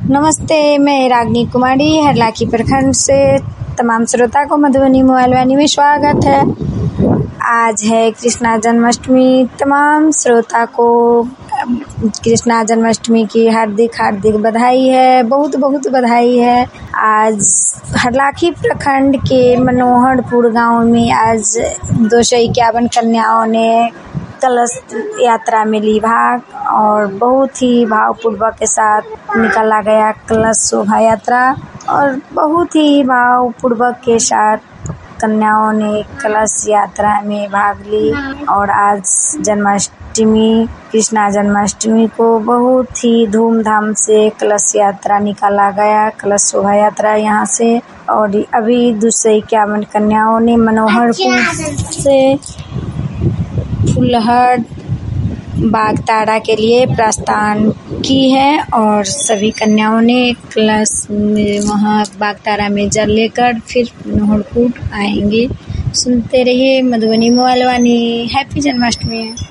नमस्ते, मैं रागनी कुमारी हरलाखी प्रखंड से तमाम श्रोता को मधुबनी मोबाइल वाणी में स्वागत है। आज है कृष्णा जन्माष्टमी। तमाम श्रोता को कृष्णा जन्माष्टमी की हार्दिक हार्दिक बधाई है, बहुत बहुत बधाई है। आज हरलाखी प्रखंड के मनोहरपुर गांव में आज 251 कन्याओं ने कलश यात्रा में ली भाग और बहुत ही भावपूर्वक के साथ निकाला गया कलश शोभा यात्रा और बहुत ही भावपूर्वक के साथ कन्याओं ने कलश यात्रा में भाग ली। और आज जन्माष्टमी कृष्णा जन्माष्टमी को बहुत ही धूमधाम से कलश यात्रा निकाला गया, कलश शोभा यात्रा यहाँ से। और अभी 251 कन्याओं ने मनोहरपुर से फुलहर बागताड़ा के लिए प्रस्थान की है और सभी कन्याओं ने कलश वहाँ बागताड़ा में जल लेकर फिर मनोहरपुर आएंगे। सुनते रहिए मधुबनी मोबाइल वाणी। हैप्पी जन्माष्टमी।